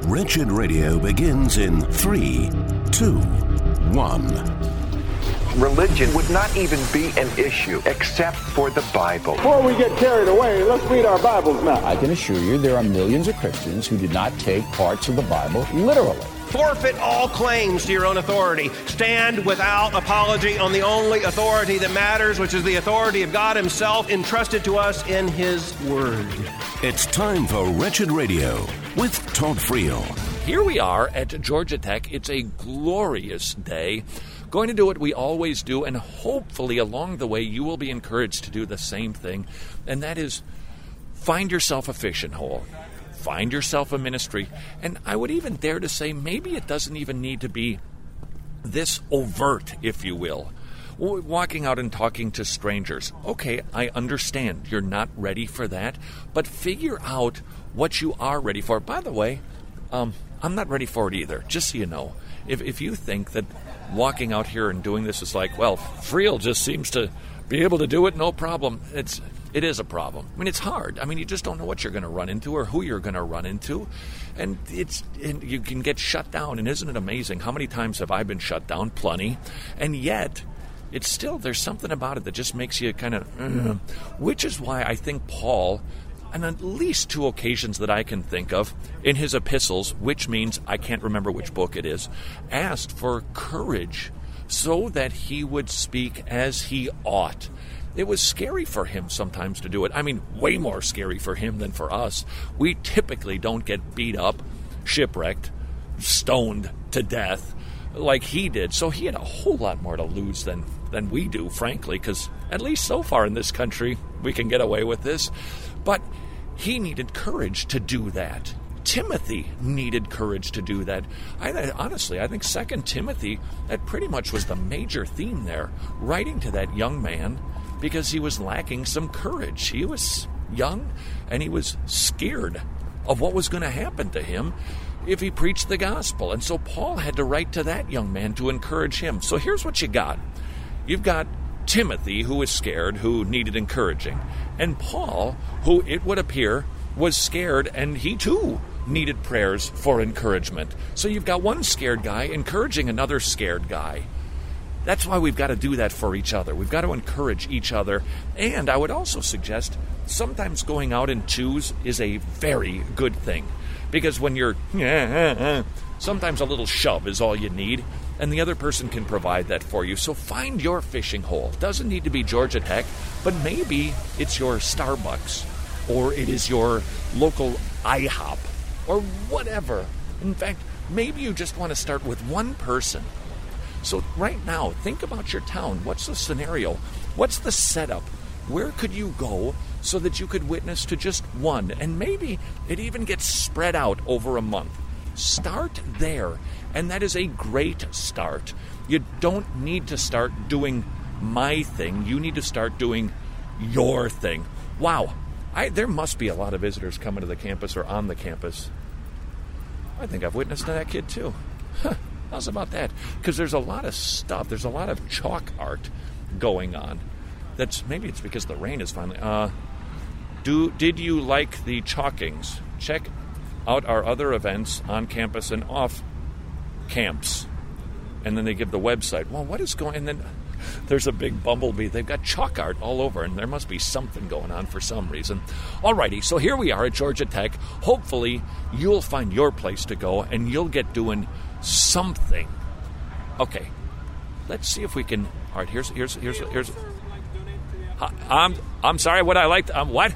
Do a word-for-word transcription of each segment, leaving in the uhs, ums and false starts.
Wretched Radio begins in three, two, one. Religion would not even be an issue except for the Bible. Before we get carried away, let's read our Bibles now. I can assure you there are millions of Christians who did not take parts of the Bible literally. Forfeit all claims to your own authority. Stand without apology on the only authority that matters, which is the authority of God Himself entrusted to us in His Word. It's time for Wretched Radio with Todd Friel. Here we are at Georgia Tech. It's a glorious day. Going to do what we always do, and hopefully along the way you will be encouraged to do the same thing, and that is find yourself a fishing hole. Find yourself a ministry. And I would even dare to say maybe it doesn't even need to be this overt, if you will. Walking out and talking to strangers. Okay, I understand you're not ready for that, but figure out what you are ready for. By the way, um, I'm not ready for it either, just so you know. If if you think that walking out here and doing this is like, well, Friel just seems to be able to do it, no problem. It's It is a problem. I mean, it's hard. I mean, you just don't know what you're going to run into or who you're going to run into. And it's and you can get shut down. And isn't it amazing? How many times have I been shut down? Plenty. And yet, it's still, there's something about it that just makes you kind of, uh, which is why I think Paul, on at least two occasions that I can think of, in his epistles, which means I can't remember which book it is, asked for courage so that he would speak as he ought. It was scary for him sometimes to do it. I mean, way more scary for him than for us. We typically don't get beat up, shipwrecked, stoned to death like he did. So he had a whole lot more to lose than, than we do, frankly, because at least so far in this country, we can get away with this. But he needed courage to do that. Timothy needed courage to do that. I, honestly, I think Second Timothy, that pretty much was the major theme there, writing to that young man, because he was lacking some courage. He was young, and he was scared of what was going to happen to him if he preached the gospel. And so Paul had to write to that young man to encourage him. So here's what you got. You've got Timothy, who was scared, who needed encouraging. And Paul, who it would appear was scared, and he too needed prayers for encouragement. So you've got one scared guy encouraging another scared guy. That's why we've got to do that for each other. We've got to encourage each other. And I would also suggest sometimes going out in twos is a very good thing. Because when you're, sometimes a little shove is all you need, and the other person can provide that for you. So find your fishing hole. It doesn't need to be Georgia Tech, but maybe it's your Starbucks, or it is your local I hop, or whatever. In fact, maybe you just want to start with one person. So right now, think about your town. What's the scenario? What's the setup? Where could you go so that you could witness to just one? And maybe it even gets spread out over a month. Start there, and that is a great start. You don't need to start doing my thing. You need to start doing your thing. Wow, I, there must be a lot of visitors coming to the campus or on the campus. I think I've witnessed that kid too. Huh. How's about that? Because there's a lot of stuff. There's a lot of chalk art going on. That's maybe it's because the rain is finally. Uh, do did you like the chalkings? Check out our other events on campus and off camps. And then they give the website. Well, what is going? And then there's a big bumblebee. They've got chalk art all over, and there must be something going on for some reason. Alrighty, so here we are at Georgia Tech. Hopefully, you'll find your place to go, and you'll get doing something. Okay, let's see if we can. All right, here's here's here's here's. I'm I'm sorry. What I liked. Um, what?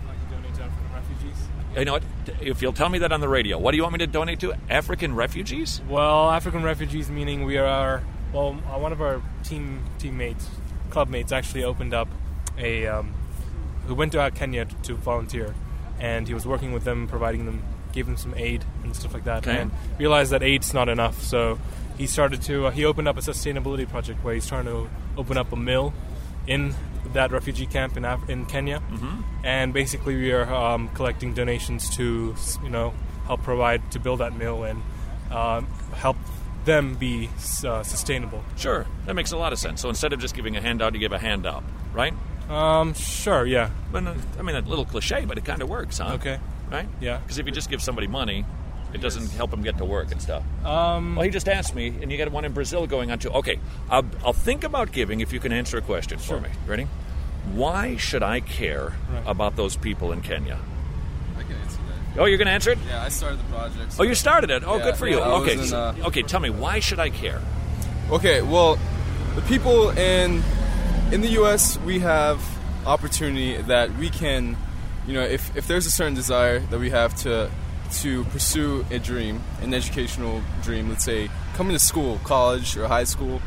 You know what? If you'll tell me that on the radio, what do you want me to donate to? African refugees? Well, African refugees meaning we are. Well, one of our team teammates, club mates, actually opened up a. Um, who went to Kenya to, to volunteer, and he was working with them, providing them. Gave him some aid and stuff like that, okay. And realized that aid's not enough. So he started to. Uh, he opened up a sustainability project where he's trying to open up a mill in that refugee camp in Af- in Kenya, mm-hmm. and basically we are um, collecting donations to you know help provide to build that mill and um, help them be uh, sustainable. Sure, that makes a lot of sense. So instead of just giving a handout, you give a handout, right? Um, sure, yeah. But uh, I mean, a little cliche, but it kind of works, huh? Okay. Right? Yeah. Because if you just give somebody money, It doesn't help him get to work and stuff. Um, well, he just asked me, and you got one in Brazil going on too. Okay, I'll, I'll think about giving if you can answer a question Sure. for me. Ready? Why should I care Right. about those people in Kenya? I can answer that. Oh, you're going to answer it? Yeah, I started the project. So Oh, you started it. Oh, Yeah, good for you. yeah, I Okay, was in, so- uh, okay. Tell me, why should I care? Okay, well, the people in in the U S we have opportunity that we can, you know, if if there's a certain desire that we have to to pursue a dream, an educational dream, let's say coming to school, college or high school.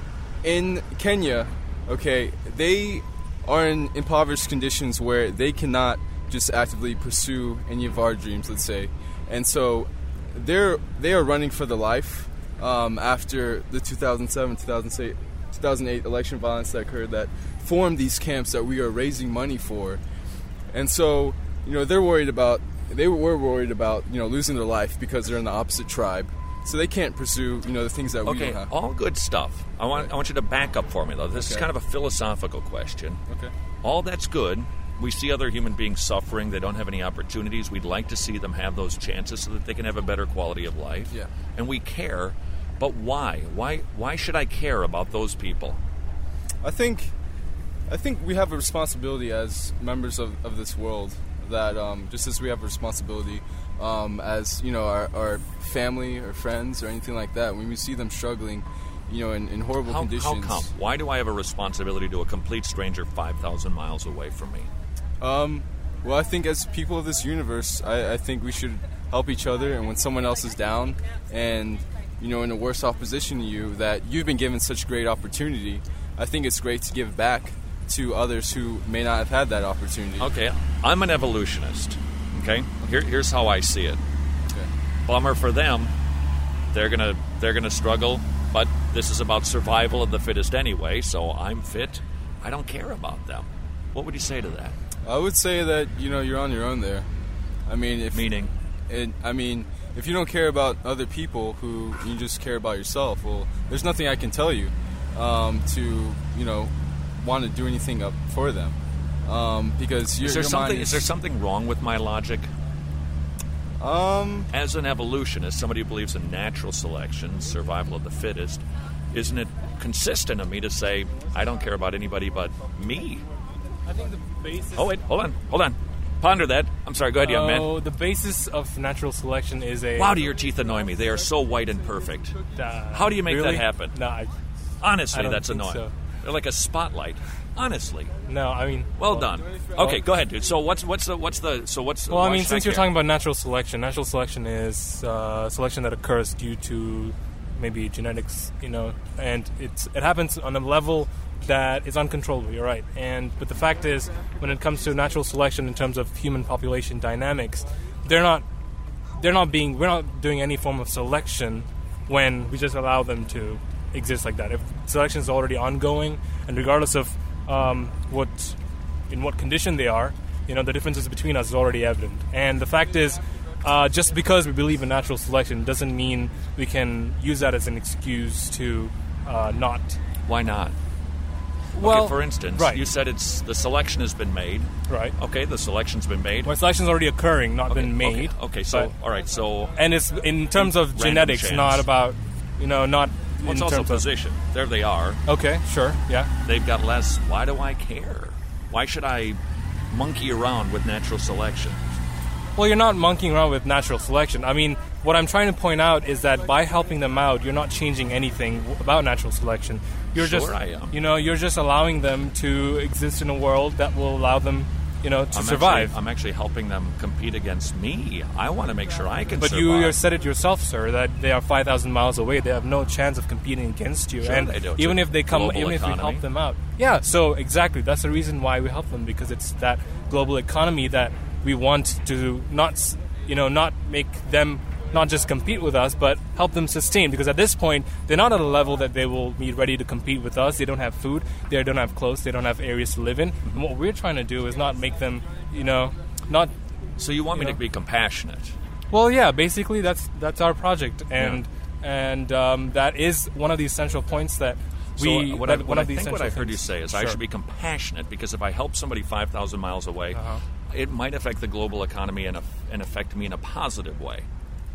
In Kenya, okay, they are in impoverished conditions where they cannot just actively pursue any of our dreams, let's say. And so they're they are running for their life um, after the two thousand seven, two thousand eight election violence that occurred that formed these camps that we are raising money for. And so, you know, they're worried about they were worried about, you know, losing their life because they're in the opposite tribe. So they can't pursue, you know, the things that we Okay, don't have. all good stuff. I want I want you to back up for me, though. This is Okay. kind of a philosophical question. Okay. All that's good. We see other human beings suffering. They don't have any opportunities. We'd like to see them have those chances so that they can have a better quality of life. Yeah. And we care. But why? Why why should I care about those people? I think I think we have a responsibility as members of, of this world that um, just as we have a responsibility um, as, you know, our, our family or friends or anything like that, when we see them struggling, you know, in, in horrible How, conditions. how come? Why do I have a responsibility to a complete stranger five thousand miles away from me? Um, well, I think as people of this universe, I, I think we should help each other. And when someone else is down and, you know, in a worse off position to you, that you've been given such great opportunity, I think it's great to give back to others who may not have had that opportunity. Okay, I'm an evolutionist. Okay, Here, here's how I see it. Okay. Bummer for them. They're gonna they're gonna struggle, but this is about survival of the fittest anyway. So I'm fit. I don't care about them. What would you say to that? I would say that, you know, you're on your own there. I mean, if Meaning? it, I mean, if you don't care about other people who you just care about yourself, well, there's nothing I can tell you um, to, you know, want to do anything up for them. Um, because Is there your something? mind Is there something wrong with my logic? Um, As an evolutionist, somebody who believes in natural selection, survival of the fittest, isn't it consistent of me to say I don't care about anybody but me? I think the basis. Oh wait, hold on, hold on. Ponder that. I'm sorry. Go ahead, young man. Oh, the basis of natural selection is a. Wow, do your teeth annoy me? They are so white and perfect. Uh, How do you make really? that happen? No, I, Honestly, I don't that's think annoying. so. They're like a spotlight. Honestly. no, I mean. Well done. Okay, go ahead, dude. So what's what's the what's the so what's Well, I why mean, should since you're care? talking about natural selection, natural selection is uh, selection that occurs due to maybe genetics, you know, and it's it happens on a level that is uncontrollable. You're right, and but the fact is, when it comes to natural selection in terms of human population dynamics, they're not they're not being we're not doing any form of selection when we just allow them to exist like that. If selection is already ongoing, and regardless of um, what in what condition they are, you know, the differences between us is already evident. And the fact is, uh, just because we believe in natural selection doesn't mean we can use that as an excuse to uh, not. Why not? Well, okay, for instance, right. you said it's the selection has been made. Right. Okay, the selection's been made. Well, selection's already occurring, not okay, been made. Okay, okay so but- all right, so and it's in terms of Random genetics, chance. not about, you know, not well, it's in also terms position. There they are. of. Okay, sure, yeah. They've got less. Why do I care? Why should I monkey around with natural selection? Well, you're not monkeying around with natural selection. I mean, what I'm trying to point out is that by helping them out, you're not changing anything about natural selection. You're Sure just, I am. you know, you're just allowing them to exist in a world that will allow them, you know, to I'm survive. Actually, I'm actually helping them compete against me. I want to make sure I can but survive. you, you said it yourself, sir, that they are five thousand miles away. They have no chance of competing against you. Sure and they do. It's even a if they come, global even if we economy. help them out, yeah. So exactly, that's the reason why we help them, because it's that global economy that we want to not, s- you know, not make them not just compete with us, but help them sustain. Because at this point, they're not at a level that they will be ready to compete with us. They don't have food. They don't have clothes. They don't have areas to live in. And what we're trying to do is not make them, you know, not. So you want you me know. to be compassionate? Well, yeah. Basically, that's that's our project, and and um, that is one of the essential points that we. So what that I, one what of I the think what I essential heard you things- say is I Sure. should be compassionate, because if I help somebody five thousand miles away, Uh-huh. it might affect the global economy and, and affect me in a positive way.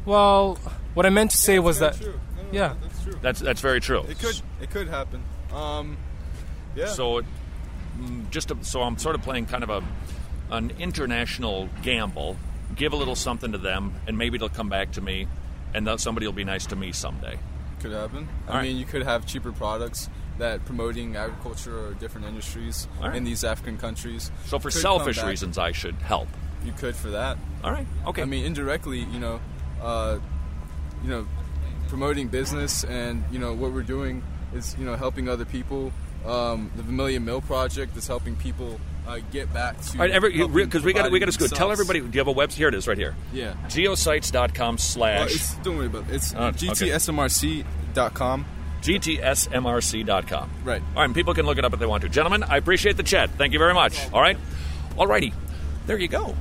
Well, what I meant to say yeah, was that... True. No, no, yeah. No, that's true. That's that's very true. It could it could happen. Um, yeah. So, it, just to, so I'm sort of playing kind of a an international gamble. Give a little something to them, and maybe it'll come back to me, and that somebody will be nice to me someday. Could happen. All I right. mean, you could have cheaper products that promoting agriculture or different industries right. in these African countries. So for could selfish come back. reasons, I should help. You could for that. All right. Okay. I mean, indirectly, you know, uh, you know, promoting business and, you know, what we're doing is, you know, helping other people. Um, the Vermilion Mill Project is helping people uh, get back to... All right, because we got we got to go. Tell everybody, do you have a website? Here it is right here. Yeah. geosites.com slash... Well, it's, don't worry about it. It's Oh, okay. G T S M R C dot com. G T S M R C dot com. Right. All right, and people can look it up if they want to. Gentlemen, I appreciate the chat. Thank you very much. All right? All righty. There you go.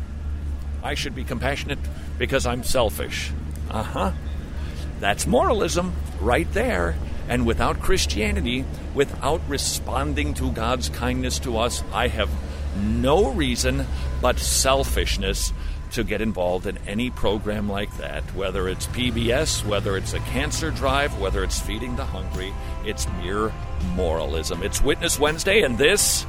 I should be compassionate because I'm selfish. Uh-huh. That's moralism right there. And without Christianity, without responding to God's kindness to us, I have no reason but selfishness to get involved in any program like that, whether it's P B S, whether it's a cancer drive, whether it's feeding the hungry. It's mere moralism. It's Witness Wednesday, and this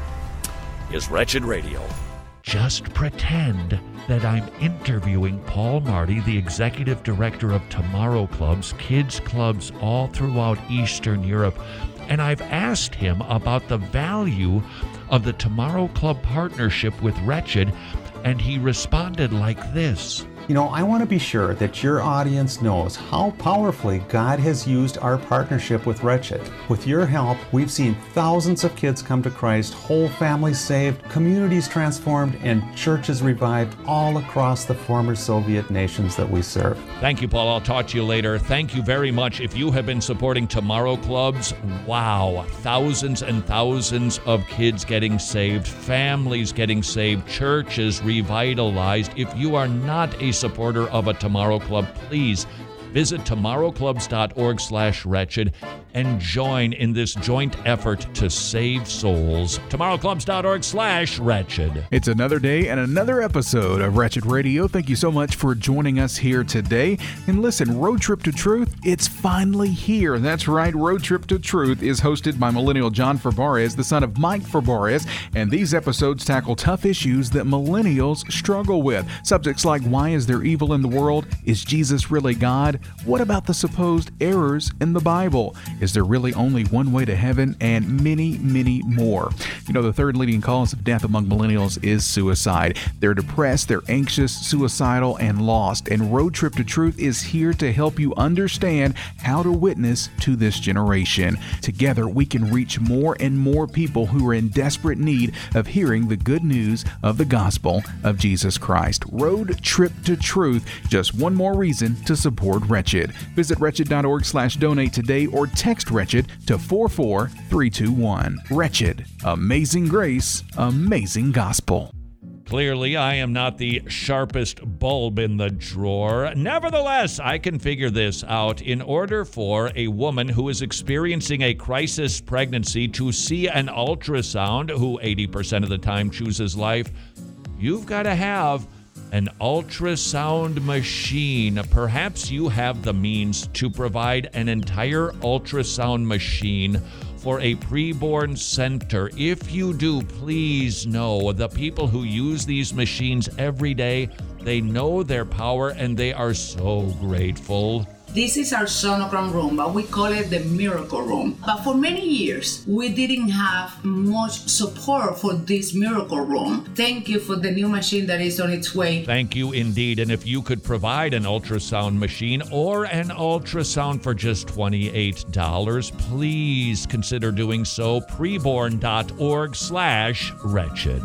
is Wretched Radio. Just pretend that I'm interviewing Paul Marty, the executive director of Tomorrow Clubs, kids clubs all throughout Eastern Europe, and I've asked him about the value of the Tomorrow Club partnership with Wretched, and he responded like this. You know, I want to be sure that your audience knows how powerfully God has used our partnership with Wretched. With your help, we've seen thousands of kids come to Christ, whole families saved, communities transformed, and churches revived all across the former Soviet nations that we serve. Thank you, Paul. I'll talk to you later. Thank you very much. If you have been supporting Tomorrow Clubs, wow, thousands and thousands of kids getting saved, families getting saved, churches revitalized. If you are not a supporter of a Tomorrow Club, please visit tomorrow clubs dot org slash wretched and join in this joint effort to save souls. tomorrow clubs dot org slash wretched. It's another day and another episode of Wretched Radio. Thank you so much for joining us here today. And listen, Road Trip to Truth, it's finally here. That's right, Road Trip to Truth is hosted by millennial John Ferbarez, the son of Mike Ferbarez, and these episodes tackle tough issues that millennials struggle with. Subjects like, why is there evil in the world? Is Jesus really God? What about the supposed errors in the Bible? Is there really only one way to heaven? And many, many more. You know, the third leading cause of death among millennials is suicide. They're depressed, they're anxious, suicidal, and lost. And Road Trip to Truth is here to help you understand how to witness to this generation. Together, we can reach more and more people who are in desperate need of hearing the good news of the gospel of Jesus Christ. Road Trip to Truth, just one more reason to support Wretched. Visit wretched dot org slash donate today or text Wretched to four four three two one. Wretched. Amazing grace, amazing gospel. Clearly, I am not the sharpest bulb in the drawer. Nevertheless, I can figure this out. In order for a woman who is experiencing a crisis pregnancy to see an ultrasound, who eighty percent of the time chooses life, you've got to have an ultrasound machine. Perhaps you have the means to provide an entire ultrasound machine for a preborn center. If you do, please know the people who use these machines every day, they know their power and they are so grateful. This is our sonogram room, but we call it the miracle room. But for many years, we didn't have much support for this miracle room. Thank you for the new machine that is on its way. Thank you indeed. And if you could provide an ultrasound machine or an ultrasound for just twenty-eight dollars, please consider doing so. preborn dot org slash wretched.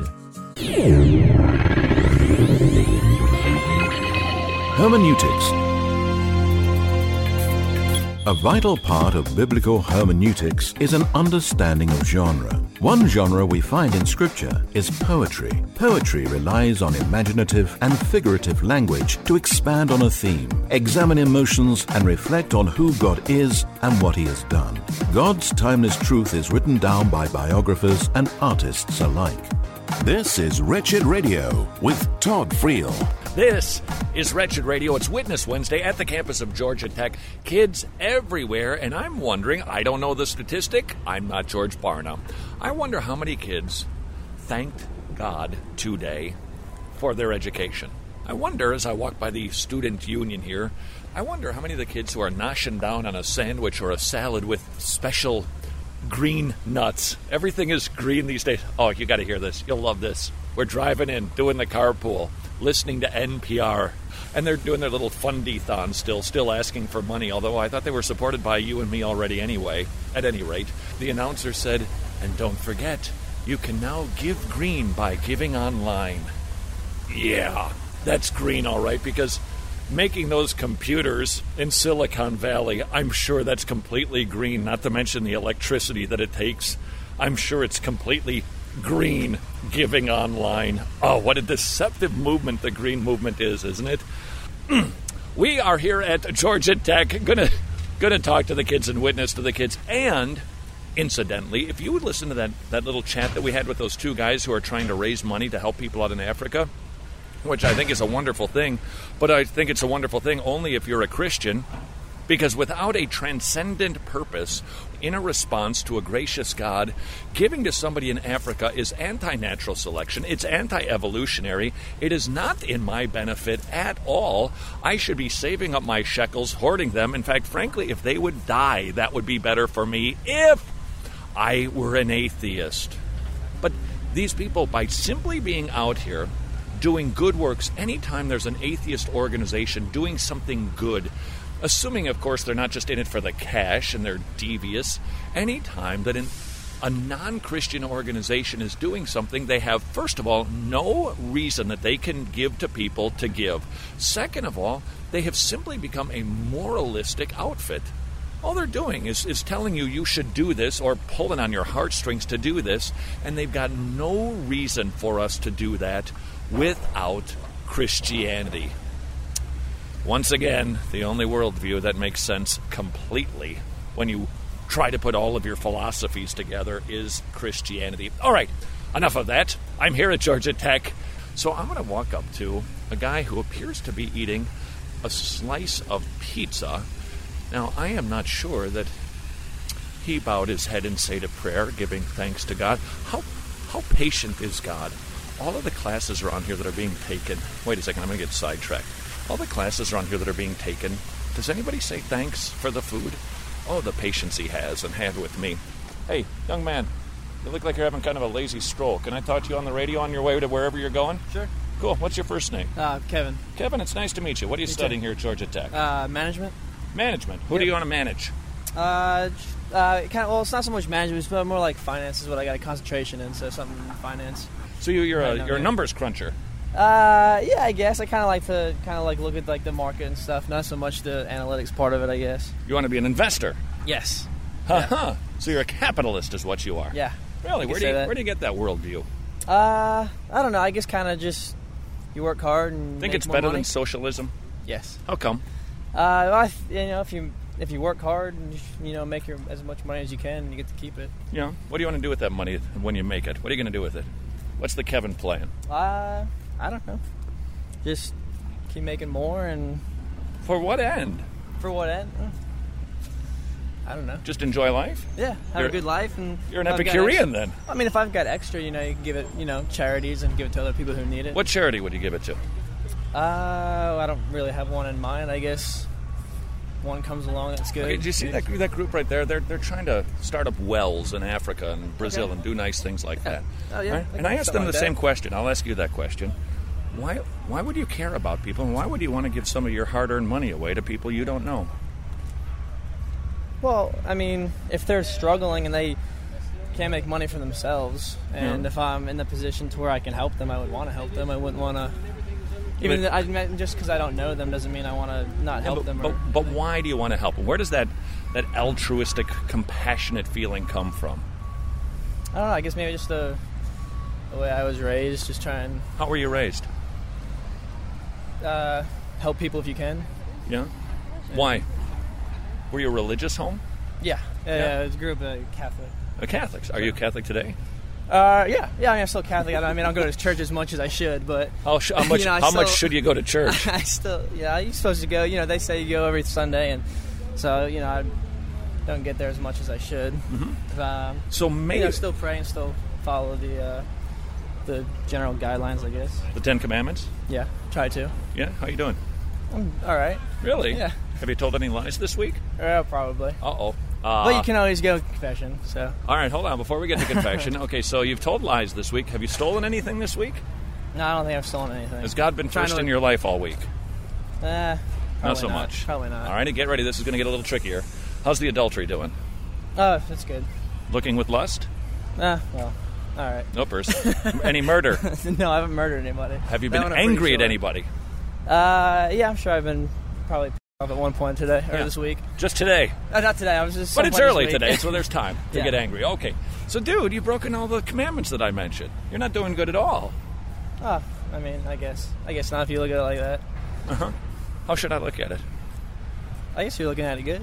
Hermeneutics. A vital part of biblical hermeneutics is an understanding of genre. One genre we find in Scripture is poetry. Poetry relies on imaginative and figurative language to expand on a theme, examine emotions, and reflect on who God is and what He has done. God's timeless truth is written down by biographers and artists alike. This is Wretched Radio with Todd Friel. This is Wretched Radio. It's Witness Wednesday at the campus of Georgia Tech. Kids everywhere, and I'm wondering, I don't know the statistic. I'm not George Barna. I wonder how many kids thanked God today for their education. I wonder, as I walk by the student union here, I wonder how many of the kids who are noshing down on a sandwich or a salad with special green nuts. Everything is green these days. Oh, you got to hear this. You'll love this. We're driving in, doing the carpool, listening to N P R, and they're doing their little fundy-thon still, still asking for money, although I thought they were supported by you and me already anyway. At any rate, the announcer said, and don't forget, you can now give green by giving online. Yeah, that's green all right, because making those computers in Silicon Valley, I'm sure that's completely green, not to mention the electricity that it takes. I'm sure it's completely green giving online. Oh, what a deceptive movement the green movement is, isn't it? We are here at Georgia Tech, gonna gonna talk to the kids and witness to the kids. And incidentally, if you would listen to that, that little chat that we had with those two guys who are trying to raise money to help people out in Africa, which I think is a wonderful thing, but I think it's a wonderful thing only if you're a Christian, because without a transcendent purpose in a response to a gracious God, giving to somebody in Africa is anti-natural selection. It's anti-evolutionary. It is not in my benefit at all. I should be saving up my shekels, hoarding them. In fact, frankly, if they would die, that would be better for me if I were an atheist. But these people, by simply being out here doing good works, anytime there's an atheist organization doing something good, assuming, of course, they're not just in it for the cash and they're devious, anytime that an, a non-Christian organization is doing something, they have, first of all, no reason that they can give to people to give. Second of all, they have simply become a moralistic outfit. All they're doing is, is telling you you should do this or pulling on your heartstrings to do this, and they've got no reason for us to do that without Christianity. Once again, the only worldview that makes sense completely when you try to put all of your philosophies together is Christianity. All right, enough of that. I'm here at Georgia Tech, so I'm going to walk up to a guy who appears to be eating a slice of pizza. Now, I am not sure that he bowed his head and said a prayer, giving thanks to God. How how patient is God? All of the classes around here that are being taken... Wait a second, I'm going to get sidetracked. All the classes around here that are being taken, does anybody say thanks for the food? Oh, the patience he has and had with me. Hey, young man, you look like you're having kind of a lazy stroll. Can I talk to you on the radio on your way to wherever you're going? Sure. Cool. What's your first name? Uh, Kevin. Kevin, it's nice to meet you. What are you Me studying too. here at Georgia Tech? Uh, management. Management. Who Yep. do you want to manage? Uh, uh, kind of. Well, it's not so much management, it's more like finance is what I got a concentration in, so something in finance. So you, you're Right a now, you're a yeah. numbers cruncher. Uh, yeah, I guess I kind of like to kind of like look at like the market and stuff, not so much the analytics part of it, I guess. You want to be an investor? Yes. Ha ha. So you're a capitalist, is what you are. Yeah. Really? You Where could do you say that. where do you get that worldview? Uh, I don't know. I guess kind of just you work hard and Think make it's more better money. than socialism? Yes. How come? Uh, well, I, th- you know, if you if you work hard and you know make your as much money as you can, you get to keep it. Yeah. What do you want to do with that money when you make it? What are you going to do with it? What's the Kevin plan? Uh, I don't know. Just keep making more and... For what end? For what end? Uh, I don't know. Just enjoy life? Yeah, have You're- a good life. And you're an if I've got Epicurean, extra- then. I mean, if I've got extra, you know, you can give it, you know, charities and give it to other people who need it. What charity would you give it to? Uh, I don't really have one in mind. I guess one comes along that's good. Okay, do you see that, that group right there? They're, they're trying to start up wells in Africa and Brazil Okay. and do nice things like that. Oh, yeah. Right? I And I can- asked something them the like same that. question. I'll ask you that question. Why, why would you care about people, and why would you want to give some of your hard-earned money away to people you don't know? Well, I mean, if they're struggling and they can't make money for themselves, and Yeah. if I'm in the position to where I can help them, I would want to help them. I wouldn't want to. Even But- th- I mean, just because I don't know them doesn't mean I want to not help Yeah, but, them. but, Or, but why do you want to help them? Where does that, that altruistic, compassionate feeling come from? I don't know. I guess maybe just the, the way I was raised, just try and How were you raised? uh, help people if you can. Yeah? Why? Were you a religious home? Yeah, yeah. Yeah. yeah I grew up a Catholic. A Catholics. Are you Catholic today? Uh, yeah, yeah. I mean, I'm still Catholic. I, don't, I mean, I don't go to church as much as I should, but how, sh- how much? you know, how still, much should you go to church? I still, yeah. You're supposed to go. You know, they say you go every Sunday, and so you know, I don't get there as much as I should. Mm-hmm. Um, so maybe you know, still pray and still follow the uh, the general guidelines, I guess. The Ten Commandments. Yeah, try to. Yeah, how you doing? I'm all right. Really? Yeah. Have you told any lies this week? Yeah, probably. Uh-oh. Uh, But you can always go to confession, so. All right, hold on. Before we get to confession, okay, so you've told lies this week. Have you stolen anything this week? No, I don't think I've stolen anything. Has God been I'm trying first to- in your life all week? Uh, Not so not. much. Probably not. All right, get ready. This is going to get a little trickier. How's the adultery doing? Oh, that's good. Looking with lust? Ah, well, all right. No person. Any murder? No, I haven't murdered anybody. Have you That been one I'm pretty angry at sure. anybody? Uh, yeah, I'm sure I've been probably pissed off at one point today or Yeah. this week. Just today? Uh, not today. I was just. But some it's point this early week. today, so there's time to Yeah. get angry. Okay. So, dude, you've broken all the commandments that I mentioned. You're not doing good at all. Oh, I mean, I guess. I guess not if you look at it like that. Uh-huh. How should I look at it? I guess you're looking at it good.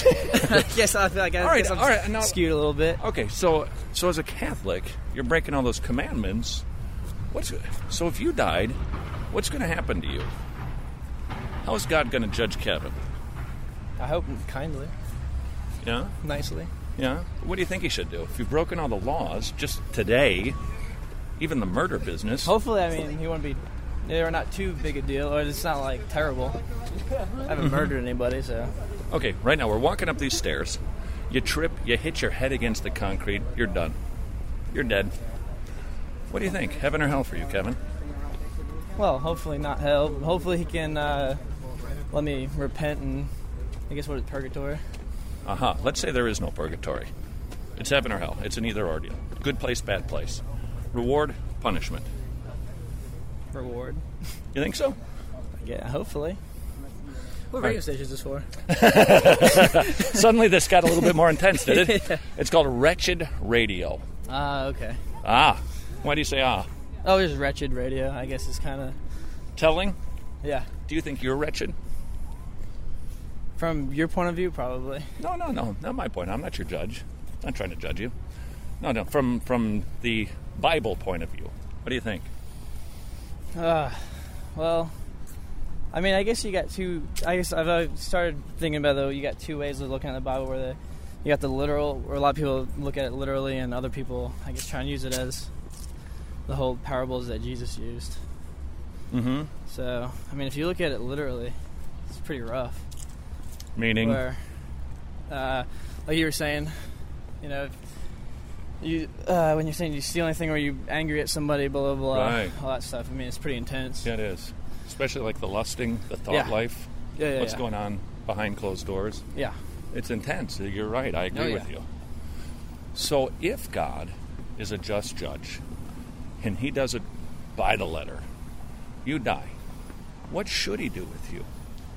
I guess I feel like I All right, guess I'm all right, now- skewed a little bit. Okay, so so as a Catholic, you're breaking all those commandments. What's so if you died, what's going to happen to you? How is God going to judge Kevin? I hope kindly, Yeah, nicely. yeah. What do you think he should do if you've broken all the laws just today? Even the murder business. Hopefully, I mean, he won't be. They were not too big a deal, or it's not like terrible. I haven't Mhm. murdered anybody, so. Okay, right now we're walking up these stairs. You trip, you hit your head against the concrete, you're done. You're dead. What do you think? Heaven or hell for you, Kevin? Well, hopefully not hell. Hopefully he can uh, let me repent and I guess what is purgatory? Aha. Uh-huh. Let's say there is no purgatory. It's heaven or hell. It's an either or deal. Good place, bad place. Reward, punishment. Reward. You think so? Yeah, hopefully. What All radio right. station is this for? Suddenly this got a little bit more intense, did it? Yeah. It's called Wretched Radio. Ah, okay. Ah. Why do you say ah? Oh, just wretched radio. I guess it's kind of Telling? yeah. Do you think you're wretched? From your point of view, probably. No, no, no. Not my point. I'm not your judge. I'm not trying to judge you. No, no. From from the Bible point of view. What do you think? Uh, well, I mean, I guess you got two. I guess I've uh, started thinking about though. You got two ways of looking at the Bible, where the you got the literal, where a lot of people look at it literally, and other people, I guess, try and use it as the whole parables that Jesus used. Mm-hmm. So, I mean, if you look at it literally, it's pretty rough. Meaning? Where, uh, like you were saying, you know, you uh, when you're saying you steal anything or you angry at somebody, blah blah blah, Right. all that stuff. I mean, it's pretty intense. Yeah, it is. Especially like the lusting, the thought Yeah. life. Yeah, yeah, What's yeah. going on behind closed doors. Yeah. It's intense. You're right. I agree Oh, yeah. with you. So if God is a just judge and he does it by the letter, you die, what should he do with you?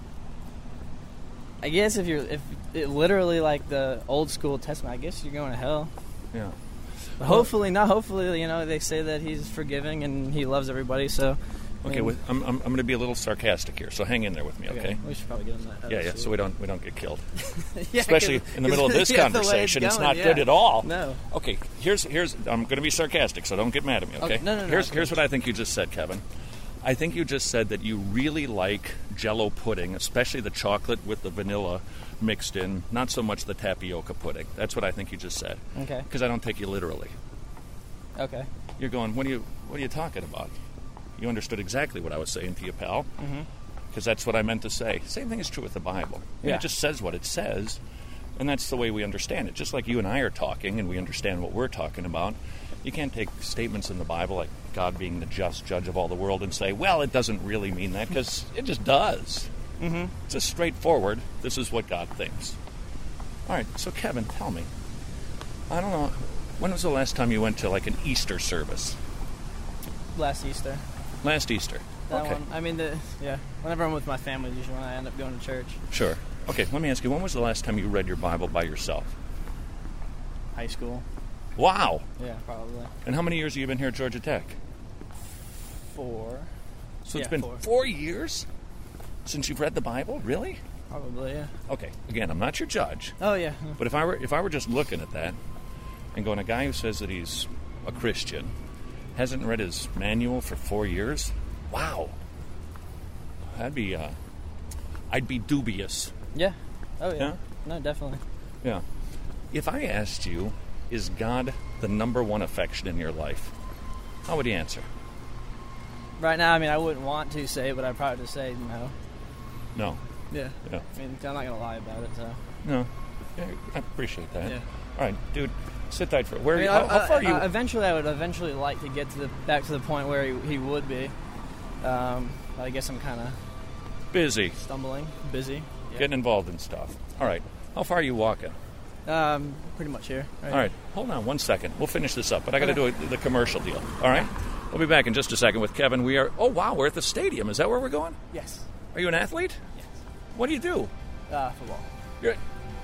I guess if you're if it literally like the old school testament, I guess you're going to hell. Yeah. But hopefully not. Hopefully, you know, they say that he's forgiving and he loves everybody. So. I Okay, mean, with, I'm, I'm, I'm going to be a little sarcastic here, so hang in there with me, okay? We should probably get on that. Yeah, yeah, so we don't we don't get killed. Yeah, Especially 'cause- in the middle of this yeah, the way it's conversation, it's, going, not yeah. good at all. No. Okay, here's here's I'm going to be sarcastic, so don't get mad at me, okay? Okay, no, no, no, Here's of here's course. what I think you just said, Kevin. I think you just said that you really like Jell-O pudding, especially the chocolate with the vanilla mixed in, not so much the tapioca pudding. That's what I think you just said. Okay. Because I don't take you literally. Okay. You're going, what are you what are you talking about? You understood exactly what I was saying to you, pal. Mm-hmm. Because that's what I meant to say. Same thing is true with the Bible. I mean, Yeah. It just says what it says, and that's the way we understand it. Just like you and I are talking, and we understand what we're talking about. You can't take statements in the Bible like God being the just judge of all the world and say, well, it doesn't really mean that, because it just does. Mm-hmm. It's just straightforward. This is what God thinks. All right, so Kevin, tell me. I don't know. When was the last time you went to like an Easter service? Last Easter. Last Easter. That okay. one. I mean, the yeah. Whenever I'm with my family, usually when I end up going to church. Sure. Okay, let me ask you, when was the last time you read your Bible by yourself? High school. Wow. Yeah, probably. And how many years have you been here at Georgia Tech? Four. So it's Yeah, been four. four years since you've read the Bible? Really? Probably, yeah. Okay, again, I'm not your judge. Oh, yeah. But if I were if I were just looking at that and going, a guy who says that he's a Christian, hasn't read his manual for four years? Wow. I'd be, uh, I'd be dubious. Yeah. Oh, yeah. Yeah? No, definitely. Yeah. If I asked you, is God the number one affection in your life, how would you answer? Right now, I mean, I wouldn't want to say, but I'd probably just say no. No. Yeah. Yeah. I mean, I'm not going to lie about it, so. No. Yeah, I appreciate that. Yeah. All right, dude, sit tight for where I mean, are you, how, I, how far are you? I, eventually, I would eventually like to get to the back to the point where he, he would be. Um, I guess I'm kind of busy, stumbling, busy, yeah. Getting involved in stuff. All right, how far are you walking? Um, pretty much here. Right All right, hold on one second. We'll finish this up, but I got to do a, the commercial deal. All right, we'll be back in just a second with Kevin. We are. Oh wow, we're at the stadium. Is that where we're going? Yes. Are you an athlete? Yes. What do you do? Uh, football. You're.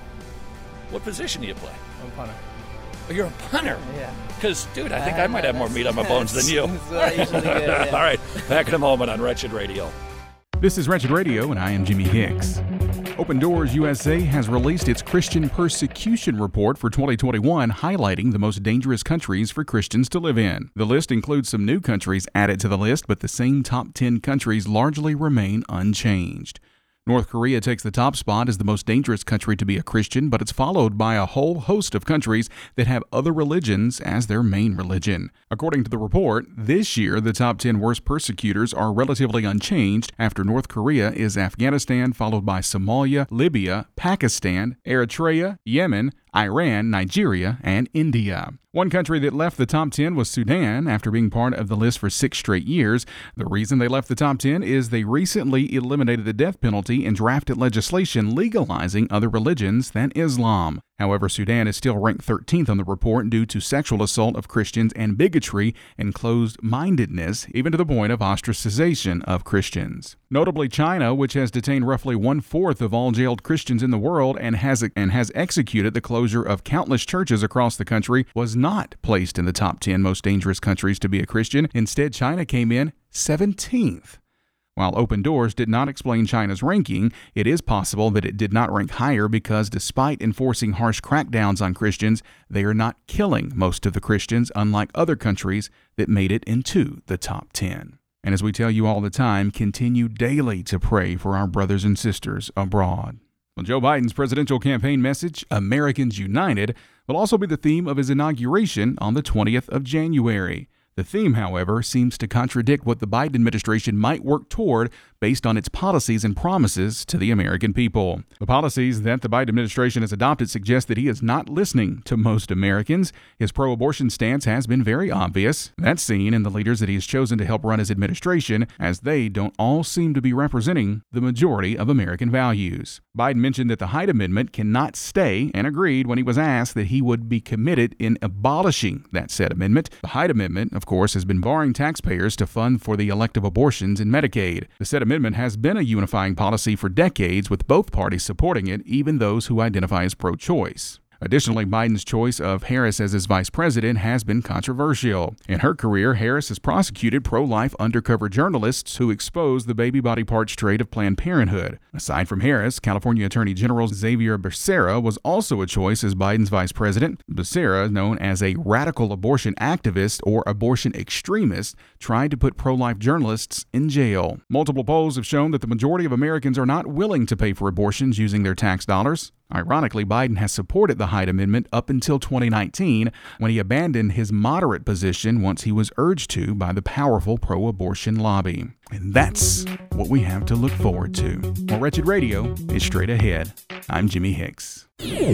What position do you play? I'm a punter. Oh, you're a punter? Yeah. Because, dude, I think uh, I might have more meat on my bones than you. That's what I usually do, yeah. All right, back in a moment on Wretched Radio. This is Wretched Radio, and I am Jimmy Hicks. Open Doors U S A has released its Christian Persecution Report for twenty twenty-one, highlighting the most dangerous countries for Christians to live in. The list includes some new countries added to the list, but the same top ten countries largely remain unchanged. North Korea takes the top spot as the most dangerous country to be a Christian, but it's followed by a whole host of countries that have other religions as their main religion. According to the report, this year the top ten worst persecutors are relatively unchanged. After North Korea is Afghanistan, followed by Somalia, Libya, Pakistan, Eritrea, Yemen, Iran, Nigeria, and India. One country that left the top ten was Sudan after being part of the list for six straight years. The reason they left the top ten is they recently eliminated the death penalty and drafted legislation legalizing other religions than Islam. However, Sudan is still ranked thirteenth on the report due to sexual assault of Christians and bigotry and closed-mindedness, even to the point of ostracization of Christians. Notably, China, which has detained roughly one-fourth of all jailed Christians in the world and has and has executed the closure of countless churches across the country, was not placed in the top ten most dangerous countries to be a Christian. Instead, China came in seventeenth. While Open Doors did not explain China's ranking, it is possible that it did not rank higher because despite enforcing harsh crackdowns on Christians, they are not killing most of the Christians, unlike other countries that made it into the top ten. And as we tell you all the time, continue daily to pray for our brothers and sisters abroad. Well, Joe Biden's presidential campaign message, Americans United, will also be the theme of his inauguration on the twentieth of January. The theme, however, seems to contradict what the Biden administration might work toward based on its policies and promises to the American people. The policies that the Biden administration has adopted suggest that he is not listening to most Americans. His pro-abortion stance has been very obvious. That's seen in the leaders that he has chosen to help run his administration, as they don't all seem to be representing the majority of American values. Biden mentioned that the Hyde Amendment cannot stay and agreed when he was asked that he would be committed in abolishing that said amendment. The Hyde Amendment, of course, has been barring taxpayers to fund for the elective abortions in Medicaid. The said amendment has been a unifying policy for decades, with both parties supporting it, even those who identify as pro-choice. Additionally, Biden's choice of Harris as his vice president has been controversial. In her career, Harris has prosecuted pro-life undercover journalists who exposed the baby body parts trade of Planned Parenthood. Aside from Harris, California Attorney General Xavier Becerra was also a choice as Biden's vice president. Becerra, known as a radical abortion activist or abortion extremist, tried to put pro-life journalists in jail. Multiple polls have shown that the majority of Americans are not willing to pay for abortions using their tax dollars. Ironically, Biden has supported the Hyde Amendment up until twenty nineteen, when he abandoned his moderate position once he was urged to by the powerful pro-abortion lobby. And that's what we have to look forward to. More Wretched Radio is straight ahead. I'm Jimmy Hicks.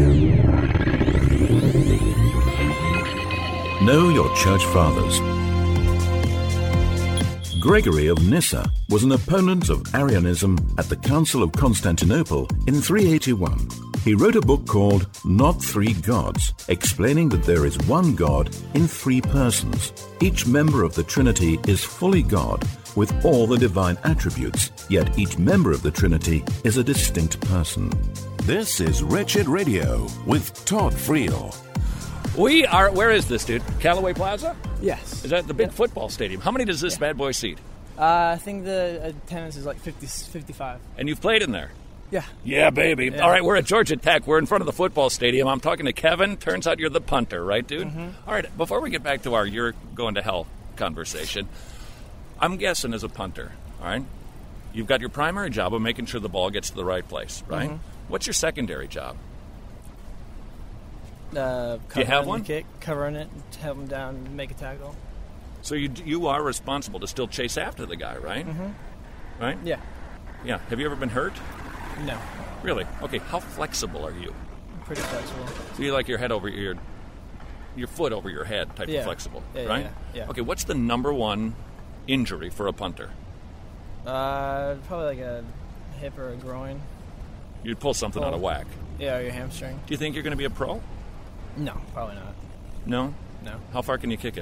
Know your church fathers. Gregory of Nyssa was an opponent of Arianism at the Council of Constantinople in three eighty-one. He wrote a book called Not Three Gods, explaining that there is one God in three persons. Each member of the Trinity is fully God, with all the divine attributes, yet each member of the Trinity is a distinct person. This is Wretched Radio with Todd Friel. We are, where is this, dude? Callaway Plaza? Yes. Is that the big Yep. football stadium? How many does this Yeah. bad boy seat? Uh, I think the attendance is like fifty, fifty-five. And you've played in there? Yeah. Yeah, baby. Yeah. All right, we're at Georgia Tech. We're in front of the football stadium. I'm talking to Kevin. Turns out you're the punter, right, dude? Mm-hmm. All right, before we get back to our you're going to hell conversation, I'm guessing as a punter, all right, you've got your primary job of making sure the ball gets to the right place, right? Mhm. What's your secondary job? Uh, Do you have covering one? the kick, covering it, help him down, make a tackle. So you you are responsible to still chase after the guy, right? Mhm. Right? Yeah. Yeah. Have you ever been hurt? No. Really? Okay. How flexible are you? Pretty flexible. So you like your head over your your foot over your head type Yeah. of flexible, Yeah, yeah, right? yeah, yeah. Okay. What's the number one injury for a punter? Uh, probably like a hip or a groin. You'd pull something out of whack. Yeah, or your hamstring. Do you think you're going to be a pro? No, probably not. No. No. How far can you kick it?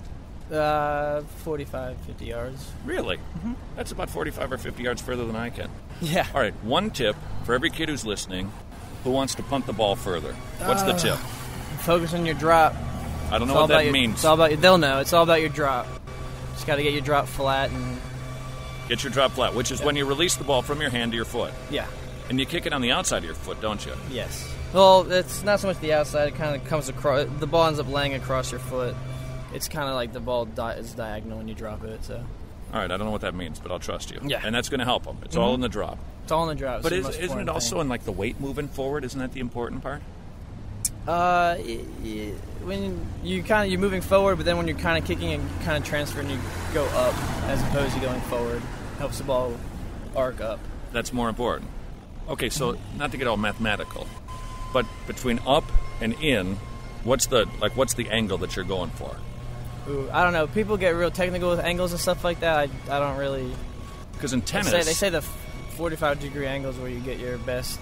Uh, forty-five, fifty yards. Really? Mm-hmm. That's about forty-five or fifty yards further than I can. Yeah. All right. One tip for every kid who's listening who wants to punt the ball further. What's the Uh, tip? Focus on your drop. I don't know It's all what that about your- means. It's all about your, they'll know. It's all about your drop. Just got to get your drop flat and Get your drop flat, which is when you release the ball from your hand to your foot. yeah. And you kick it on the outside of your foot, don't you? Yes. Well, it's not so much the outside. It kind of comes across. The ball ends up laying across your foot. It's kind of like the ball di- is diagonal when you drop it. So All right, I don't know what that means, but I'll trust you. Yeah. And that's going to help them. It's Mhm. all in the drop. it's all in the drop. But It's the is, most isn't it important also thing. in like the weight moving forward? Isn't that the important part? Uh, y- y- when you kind of you're moving forward, but then when you're kind of kicking and kind of transferring, you go up as opposed to going forward. Helps the ball arc up. That's more important. Okay, so not to get all mathematical, but between up and in, what's the like? What's the angle that you're going for? Ooh, I don't know. People get real technical with angles and stuff like that. I, I don't really. Because in tennis, they say, they say the forty-five degree angles where you get your best.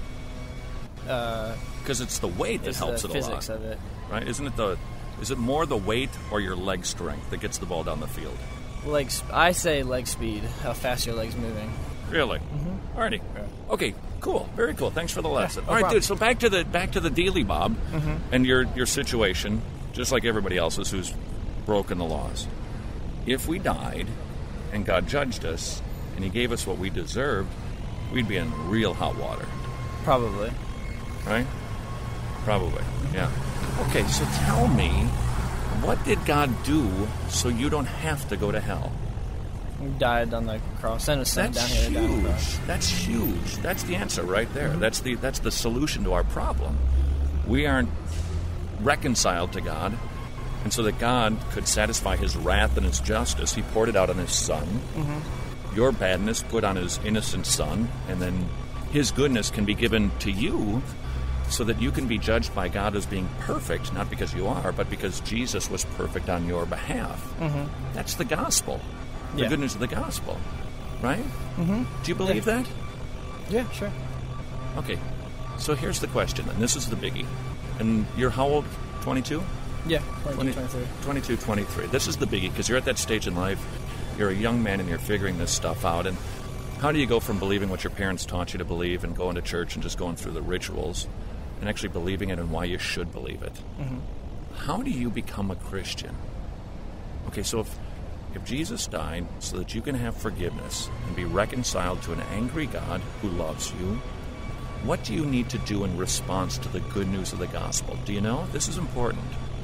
Uh, because it's the weight that it's helps the it a physics lot, of it. right? Isn't it the? Is it more the weight or your leg strength that gets the ball down the field? Leg, sp- I say leg speed. How fast your leg's moving. Really? Mm-hmm. Alrighty. Okay. Cool. Very cool. Thanks for the lesson. no All right, problem. dude. So back to the back to the dealy, Bob, Mhm. and your your situation, just like everybody else's who's broken the laws. If we died, and God judged us, and He gave us what we deserved, we'd be in real hot water, Probably. right? Probably. Yeah. Okay. So tell me, what did God do so you don't have to go to hell? You died on the cross. Send a son That's down here to die on the cross. huge. That's huge. That's the answer right there. That's the that's the solution to our problem. We aren't reconciled to God, and so that God could satisfy His wrath and His justice, He poured it out on His Son. Mm-hmm. Your badness put on His innocent Son, and then His goodness can be given to you, so that you can be judged by God as being perfect, not because you are, but because Jesus was perfect on your behalf. Mhm. That's the gospel. The Yeah. good news of the gospel, right? Mm-hmm. Do you believe that? Yeah, sure. Okay, so here's the question, and this is the biggie. And you're how old? twenty-two? Yeah, twenty-two, twenty-three. twenty-two, twenty-three. This is the biggie, because you're at that stage in life, you're a young man and you're figuring this stuff out. And how do you go from believing what your parents taught you to believe and going to church and just going through the rituals and actually believing it and why you should believe it? Mm-hmm. How do you become a Christian? Okay, so if If Jesus died so that you can have forgiveness and be reconciled to an angry God who loves you, what do you need to do in response to the good news of the gospel? Do you know? This is important.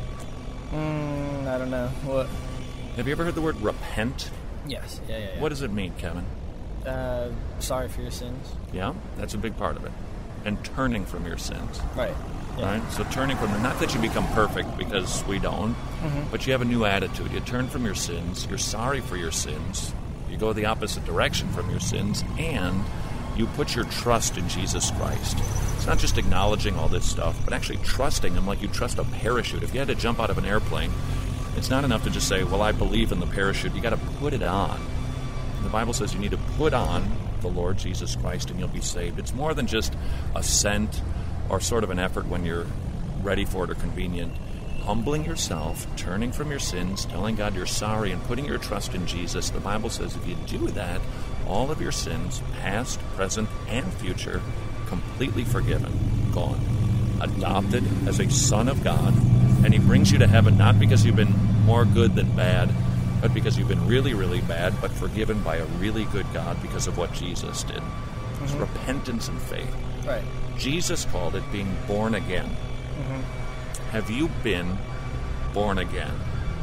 Mm, I don't know. What? Have you ever heard the word repent? Yes. Yeah, yeah, yeah. What does it mean, Kevin? Uh, sorry for your sins. Yeah, that's a big part of it. And turning from your sins. Right. Yeah. Right? So turning from them, not that you become perfect, because we don't, Mhm. but you have a new attitude. You turn from your sins, you're sorry for your sins, you go the opposite direction from your sins, and you put your trust in Jesus Christ. It's not just acknowledging all this stuff, but actually trusting Him like you trust a parachute. If you had to jump out of an airplane, it's not enough to just say, well, I believe in the parachute. You got to put it on. The Bible says you need to put on the Lord Jesus Christ and you'll be saved. It's more than just assent or sort of an effort when you're ready for it or convenient. Humbling yourself, turning from your sins, telling God you're sorry, and putting your trust in Jesus. The Bible says if you do that, all of your sins, past, present, and future, completely forgiven, gone. Adopted as a son of God, and He brings you to heaven not because you've been more good than bad, but because you've been really, really bad, but forgiven by a really good God because of what Jesus did. It's repentance and faith. Right. Jesus called it being born again. Mm-hmm. Have you been born again?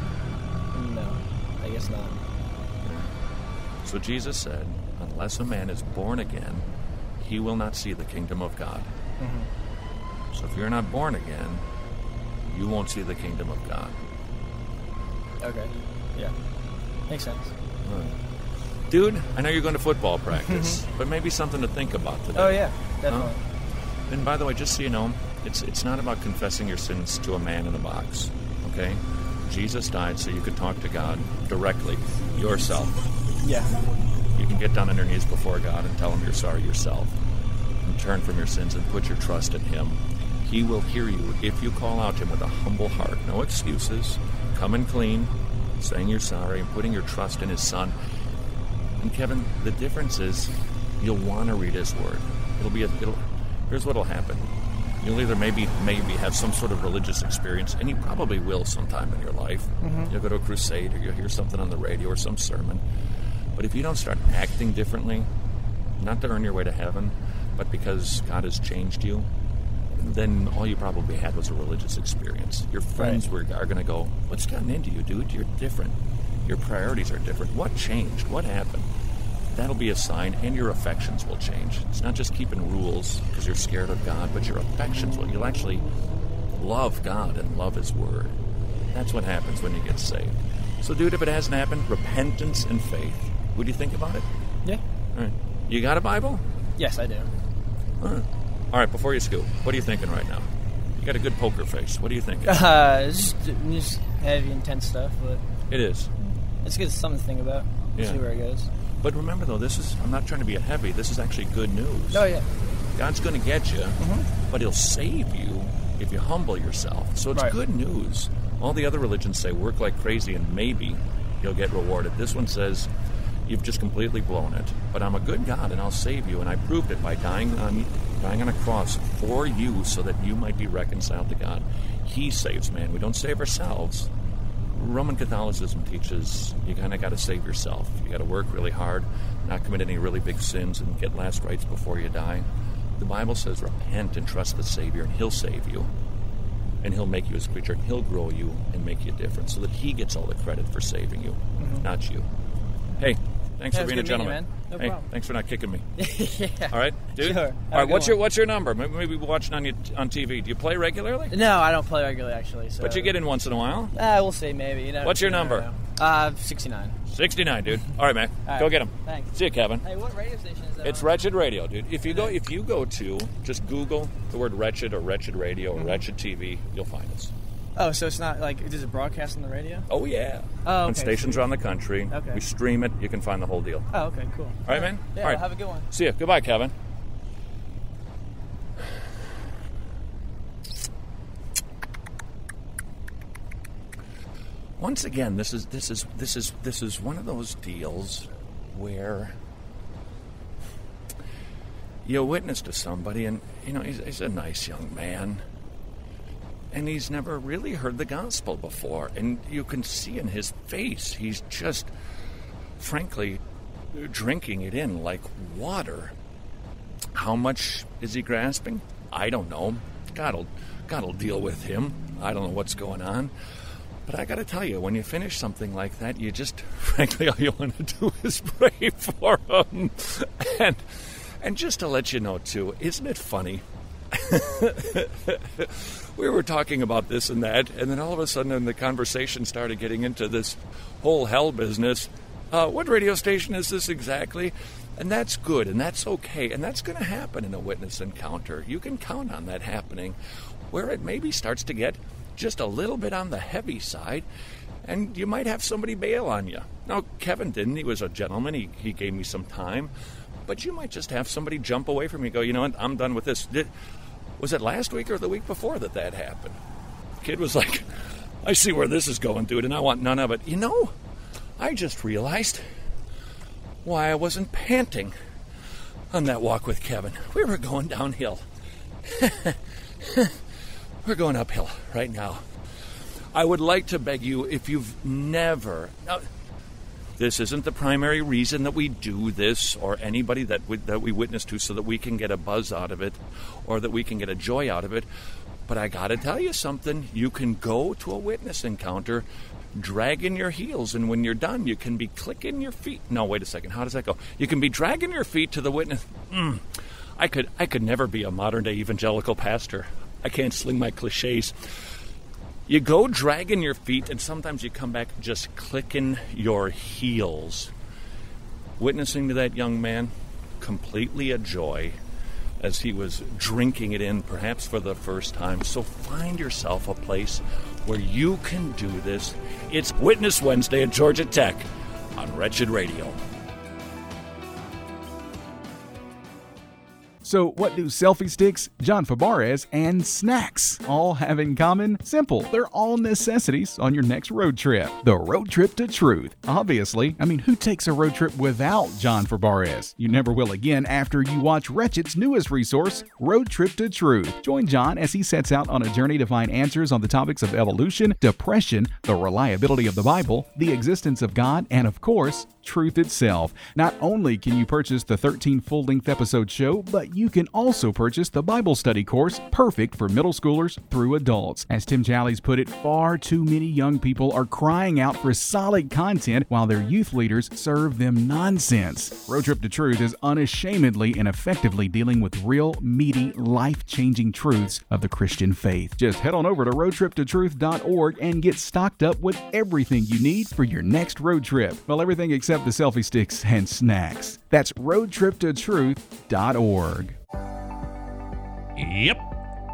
No, I guess not. So Jesus said, unless a man is born again, he will not see the kingdom of God. Mm-hmm. So if you're not born again, you won't see the kingdom of God. Okay. Yeah. Makes sense. Right. Dude, I know you're going to football practice, but maybe something to think about today. Oh, yeah, definitely. Huh? And by the way, just so you know, it's it's not about confessing your sins to a man in a box, okay? Jesus died so you could talk to God directly, yourself. Yeah. You can get down on your knees before God and tell him you're sorry yourself. And turn from your sins and put your trust in him. He will hear you if you call out to him with a humble heart. No excuses. Coming clean, saying you're sorry, and putting your trust in his son. And Kevin, the difference is you'll want to read his word. It'll be a, it'll, here's what'll happen. You'll either maybe maybe have some sort of religious experience, and you probably will sometime in your life. Mm-hmm. You'll go to a crusade, or you'll hear something on the radio or some sermon. But if you don't start acting differently, not to earn your way to heaven, but because God has changed you, then all you probably had was a religious experience. Your friends Right. were are going to go, what's gotten into you, dude? You're different. Your priorities are different. What changed? What happened? That'll be a sign, and your affections will change. It's not just keeping rules because you're scared of God, but your affections will. You'll actually love God and love his word. That's what happens when you get saved. So, dude, if it hasn't happened, repentance and faith. What do you think about it? Yeah. All right. You got a Bible? Yes, I do. All right. All right, before you scoop, what are you thinking right now? You got a good poker face. What are you thinking? Uh, just, just heavy, intense stuff, but It is. it's good something to think about. Yeah. See where it goes. But remember, though, this is, I'm not trying to be a heavy. This is actually good news. Oh, yeah. God's going to get you, Mm-hmm. but he'll save you if you humble yourself. So it's Right. good news. All the other religions say work like crazy and maybe you'll get rewarded. This one says you've just completely blown it. But I'm a good God and I'll save you. And I proved it by dying on, dying on a cross for you so that you might be reconciled to God. He saves man. We don't save ourselves. Roman Catholicism teaches you kind of got to save yourself. You got to work really hard, not commit any really big sins, and get last rites before you die. The Bible says repent and trust the Savior, and he'll save you. And he'll make you his creature, and he'll grow you and make you different so that he gets all the credit for saving you, Mhm. not you. Hey, thanks Yeah, for it's being a good meeting you, gentleman. man. No hey, problem. thanks for not kicking me. Yeah. All right, dude? Sure. Have All a right, good what's your one. what's your number? Maybe, maybe we're watching on, you, on T V. Do you play regularly? No, I don't play regularly, actually. So. But you get in once in a while? Uh, we'll see, maybe. You know, What's your you never number? know. Uh, sixty-nine. sixty-nine, dude. All right, man. All right. Go get him. Thanks. See you, Kevin. Hey, what radio station is that It's on? Wretched Radio, dude. If you go, if you go to just Google the word Wretched or Wretched Radio or Mhm. Wretched T V, you'll find us. Oh, so it's not like, does it broadcast on the radio? Oh yeah. Oh, okay. On stations around the country. Okay. We stream it. You can find the whole deal. Oh, okay, cool. All right, man. Yeah, All right. have a good one. See you. Goodbye, Kevin. Once again, this is this is this is this is one of those deals where you witness to somebody, and you know he's, he's a nice young man, and he's never really heard the gospel before, and you can see in his face he's just, frankly, drinking it in like water. How much is he grasping? I don't know. God'll God'll deal with him. I don't know what's going on. But I got to tell you, when you finish something like that, you just, frankly, all you want to do is pray for him. And, and just to let you know, too, isn't it funny? We were talking about this and that, and then all of a sudden the conversation started getting into this whole hell business. Uh, what radio station is this exactly? And that's good, and that's okay, and that's going to happen in a witness encounter. You can count on that happening, where it maybe starts to get just a little bit on the heavy side, and you might have somebody bail on you. Now, Kevin didn't. He was a gentleman. He, he gave me some time. But you might just have somebody jump away from you and go, you know what, I'm done with this. Did, was it last week or the week before that that happened? Kid was like, I see where this is going, dude, and I want none of it. You know, I just realized why I wasn't panting on that walk with Kevin. We were going downhill. We're going uphill right now. I would like to beg you, if you've never... Now, This isn't the primary reason that we do this, or anybody that we, that we witness to, so that we can get a buzz out of it or that we can get a joy out of it. But I got to tell you something. You can go to a witness encounter dragging your heels, and when you're done, you can be clicking your feet. No, wait a second. How does that go? You can be dragging your feet to the witness. Mm, I could, I could never be a modern-day evangelical pastor. I can't sling my cliches. You go dragging your feet, and sometimes you come back just clicking your heels. Witnessing to that young man, completely a joy as he was drinking it in, perhaps for the first time. So find yourself a place where you can do this. It's Witness Wednesday at Georgia Tech on Wretched Radio. So what do selfie sticks, John Fabarez, and snacks all have in common? Simple. They're all necessities on your next road trip. The Road Trip to Truth. Obviously, I mean, who takes a road trip without John Fabarez? You never will again after you watch Wretched's newest resource, Road Trip to Truth. Join John as he sets out on a journey to find answers on the topics of evolution, depression, the reliability of the Bible, the existence of God, and of course, truth itself. Not only can you purchase the thirteen full-length episode show, but you can also purchase the Bible study course, perfect for middle schoolers through adults. As Tim Challies put it, far too many young people are crying out for solid content while their youth leaders serve them nonsense. Road Trip to Truth is unashamedly and effectively dealing with real, meaty, life-changing truths of the Christian faith. Just head on over to road trip to truth dot org and get stocked up with everything you need for your next road trip. Well, everything except the selfie sticks and snacks. That's road trip to truth dot org. Yep.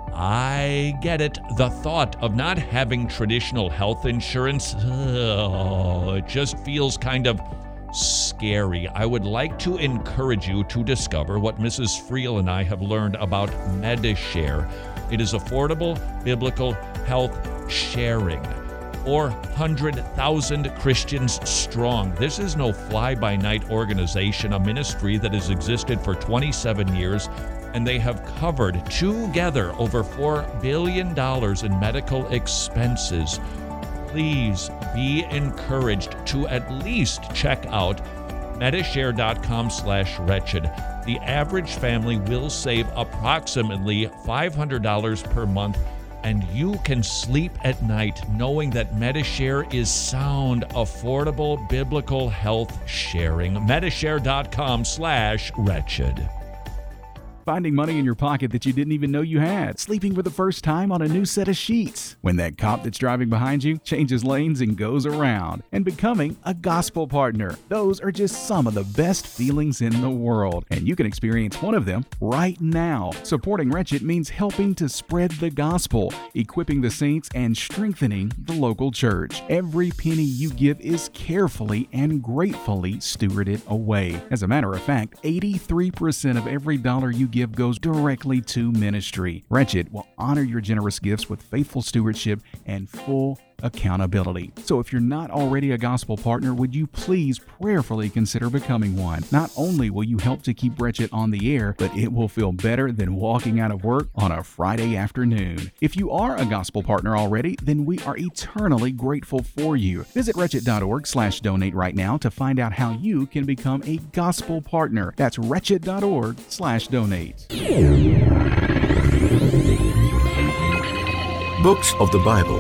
I get it. The thought of not having traditional health insurance, oh, it just feels kind of scary. I would like to encourage you to discover what Missus Friel and I have learned about Medi-Share. It is affordable biblical health sharing. four hundred thousand Christians strong. This is no fly-by-night organization, a ministry that has existed for twenty-seven years, and they have covered together over four billion dollars in medical expenses. Please be encouraged to at least check out Medishare dot com slash wretched. The average family will save approximately five hundred dollars per month, and you can sleep at night knowing that Medishare is sound, affordable, biblical health sharing. Medishare dot com slash wretched. Finding money in your pocket that you didn't even know you had. Sleeping for the first time on a new set of sheets. When that cop that's driving behind you changes lanes and goes around. And becoming a gospel partner. Those are just some of the best feelings in the world. And you can experience one of them right now. Supporting Wretched means helping to spread the gospel, equipping the saints, and strengthening the local church. Every penny you give is carefully and gratefully stewarded away. As a matter of fact, eighty-three percent of every dollar you give goes directly to ministry. Wretched will honor your generous gifts with faithful stewardship and full accountability. So if you're not already a gospel partner, would you please prayerfully consider becoming one? Not only will you help to keep Wretched on the air, but it will feel better than walking out of work on a Friday afternoon. If you are a gospel partner already, then we are eternally grateful for you. Visit wretched dot org slash donate right now to find out how you can become a gospel partner. That's wretched dot org slash donate. Books of the Bible.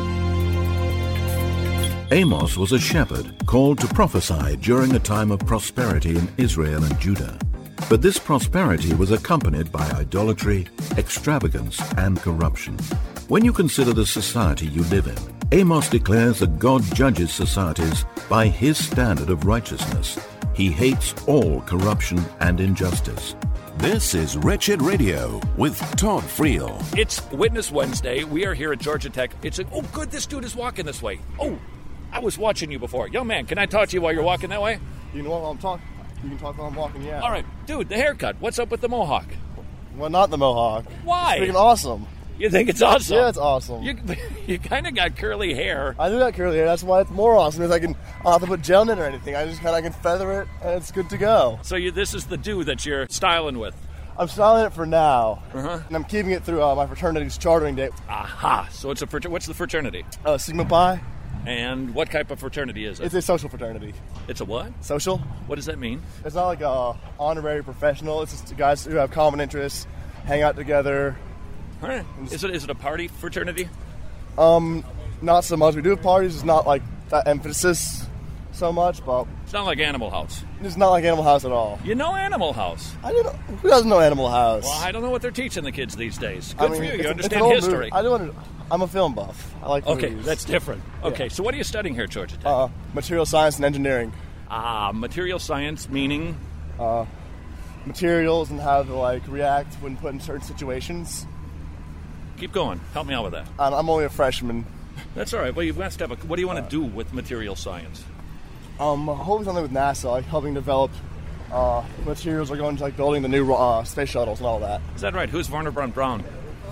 Amos was a shepherd called to prophesy during a time of prosperity in Israel and Judah. But this prosperity was accompanied by idolatry, extravagance, and corruption. When you consider the society you live in, Amos declares that God judges societies by his standard of righteousness. He hates all corruption and injustice. This is Wretched Radio with Todd Friel. It's Witness Wednesday. We are here at Georgia Tech. It's a, oh, good, this dude is walking this way. Oh, I was watching you before. Young man, can I talk to you while you're walking that way? You know what I'm talking? You can talk while I'm walking, yeah. All right. Dude, the haircut. What's up with the mohawk? Well, not the mohawk. Why? It's freaking awesome. You think it's awesome? Yeah, it's awesome. You you kind of got curly hair. I do got curly hair. That's why it's more awesome. Because I can, I don't have to put gel in it or anything. I just kind of can feather it, and it's good to go. So you, this is the do that you're styling with? I'm styling it for now, uh-huh. and I'm keeping it through uh, my fraternity's chartering date. Aha! So it's a frater- what's the fraternity? Uh, Sigma Pi. And what type of fraternity is it? It's a social fraternity. It's a what? Social. What does that mean? It's not like a honorary professional. It's just guys who have common interests, hang out together. All right. Is it is it a party fraternity? Um, not so much. We do have parties. It's not like that emphasis so much, but It's not like Animal House. it's not like Animal House at all. You know Animal House. I don't know. Who doesn't know Animal House? Well, I don't know what they're teaching the kids these days. I Good mean, for you. it's- You it's an understand old history. movie. I do. Under, I'm a film buff. I like Okay, movies. that's different. Okay, Yeah. so what are you studying here at Georgia Tech? Uh, material science and engineering. Ah, material science meaning? Uh, materials and how to like react when put in certain situations. Keep going. Help me out with that. I'm, I'm only a freshman. That's all right. Well, you must have a. What do you want to do with material science? Um, hoping something with NASA, like helping develop uh, materials or going to like building the new uh, space shuttles and all that. Is that right? Who's Werner von Braun?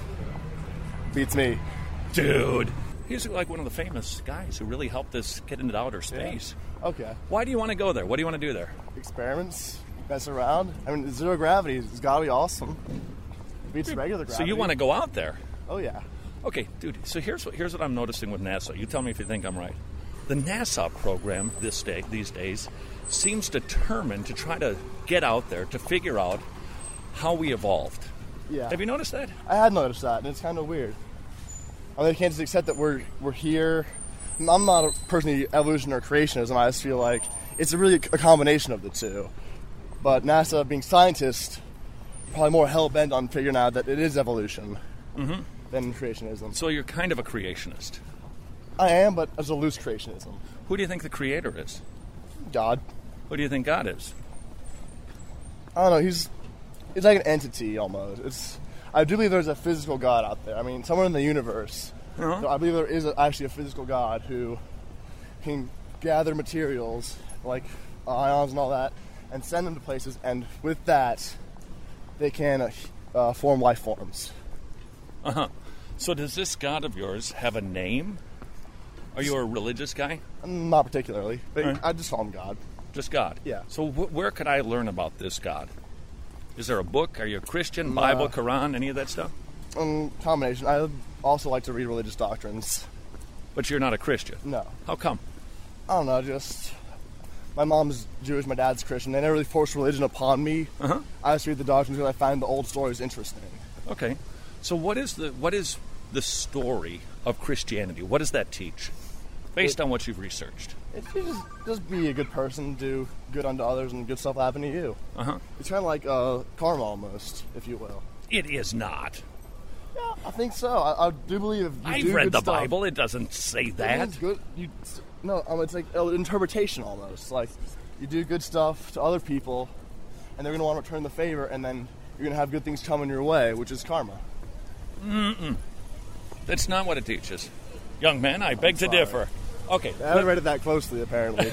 Beats me. Dude. He's like one of the famous guys who really helped us get into outer space. Yeah. Okay. Why do you want to go there? What do you want to do there? Experiments, mess around. I mean, zero gravity has got to be awesome. Beats regular gravity. So you want to go out there? Oh yeah. Okay, dude. So here's what here's what I'm noticing with NASA. You tell me if you think I'm right. The NASA program this day these days seems determined to try to get out there to figure out how we evolved. Yeah. Have you noticed that? I had noticed that, and it's kind of weird. I mean, they can't just accept that we're we're here. I'm not a person of evolution or creationism. I just feel like it's a really a combination of the two. But NASA, being scientists, probably more hell bent on figuring out that it is evolution Mm-hmm. than creationism. So you're kind of a creationist. I am, but as a loose creationism. Who do you think the creator is? God. Who do you think God is? I don't know. He's he's like an entity almost. It's I do believe there's a physical God out there. I mean, somewhere in the universe, Uh-huh. so I believe there is a, actually a physical God who can gather materials like ions and all that, and send them to places, and with that, they can uh, uh, form life forms. Uh huh. So does this God of yours have a name? Are you a religious guy? Not particularly, but All right. I just call him God. Just God? Yeah. So wh- where could I learn about this God? Is there a book? Are you a Christian? Nah. Bible, Quran, any of that stuff? Um, combination. I also like to read religious doctrines. But you're not a Christian? No. How come? I don't know, just my mom's Jewish, my dad's Christian. They never really forced religion upon me. Uh-huh. I just read the doctrines because I find the old stories interesting. Okay. So what is the what is the story of Christianity? What does that teach? Based It- on what you've researched. If you just, just be a good person, do good unto others, and good stuff will happen to you. Uh-huh. It's kind of like uh, karma almost, if you will. It is not. Yeah, I think so. I, I do believe if you I've do read good the stuff, Bible. It doesn't say it that. means good. You, no, um, it's like an interpretation almost. Like you do good stuff to other people, and they're going to want to return the favor, and then you're going to have good things coming your way, which is karma. Mm-mm. That's not what it teaches. Young man, I beg to sorry. differ. Okay. I haven't read it that closely, apparently.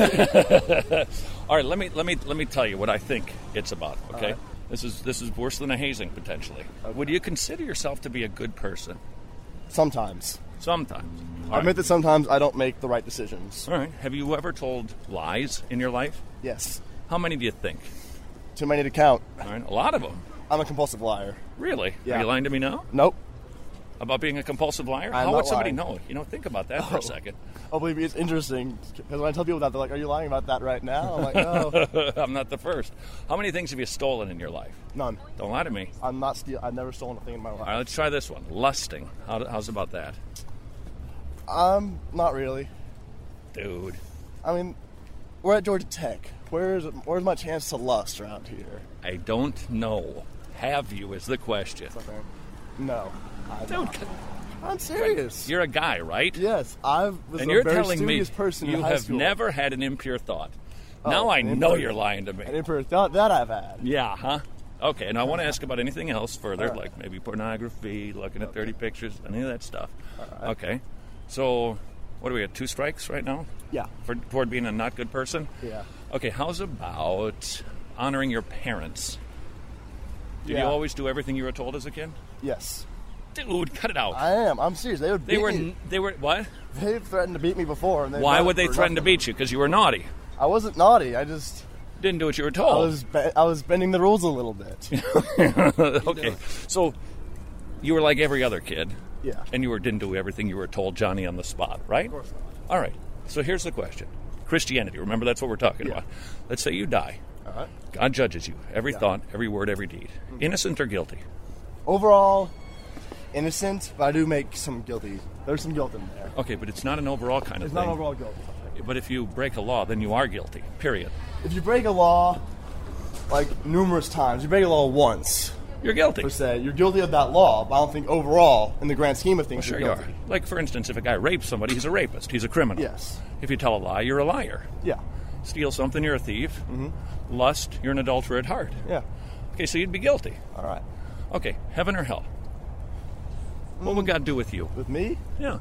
All right, let me let me let me tell you what I think it's about. Okay, All right. this is this is worse than a hazing potentially. Would you consider yourself to be a good person? Sometimes. Sometimes. I admit that sometimes I don't make the right decisions. All right. Have you ever told lies in your life? Yes. How many do you think? Too many to count. All right, a lot of them. I'm a compulsive liar. Really? Yeah. Are you lying to me now? Nope. About being a compulsive liar? I'm How not would somebody lying. know? You know, think about that for Oh. a second. Oh, believe me, it's interesting because when I tell people that, they're like, "Are you lying about that right now?" I'm like, "No, I'm not the first. How many things have you stolen in your life? none. Don't lie to me. I'm not steal. I've never stolen a thing in my life. All right, let's try this one. Lusting. How, how's about that? Um, not really. Dude. I mean, we're at Georgia Tech. Where's where's my chance to lust around here? I don't know. Have you is the question. Okay. No. I Dude, I'm serious. you're a guy, right? Yes, I was And a you're very telling me studious person you in high have school. never had an impure thought. Oh, now I an know impure- you're lying to me. An impure thought that I've had. Yeah, huh? Okay, and I want to ask about anything else further, All right. like maybe pornography, looking at thirty pictures, any of that stuff. All right. Okay. So, what do we got? Two strikes right now? Yeah. For toward being a not good person? Yeah. Okay, how's about honoring your parents? Did you Yeah. always do everything you were told as a kid? Yes. Dude, cut it out. I am. I'm serious. They would. They beat were Me. they were what? They've threatened to beat me before. And they've Why done would it they for threaten to nothing. beat you? Because you were naughty. I wasn't naughty. I just Didn't do what you were I told. was be- I was bending the rules a little bit. Okay, so you were like every other kid. Yeah. And you were didn't do everything you were told, Johnny on the spot, right? Of course not. All right. So here's the question. Christianity, remember that's what we're talking Yeah. about. Let's say you die. All right. God judges you. Every Yeah. thought, every word, every deed. Mm-hmm. Innocent or guilty? Overall, innocent, but I do make some guilty. There's some guilt in there. Okay, but it's not an overall kind of It's thing. not overall guilt. But if you break a law, then you are guilty, period. If you break a law, like numerous times, you break a law once, you're guilty. Per se, you're guilty of that law, but I don't think overall, in the grand scheme of things, Well, sure you're you guilty. are. Like, for instance, if a guy rapes somebody, he's a rapist. He's a criminal. Yes. If you tell a lie, you're a liar. Yeah. Steal something, you're a thief. Mm-hmm. Lust, you're an adulterer at heart. Yeah. Okay, so you'd be guilty. All right. Okay, heaven or hell? What would God do with you? With me? Yeah.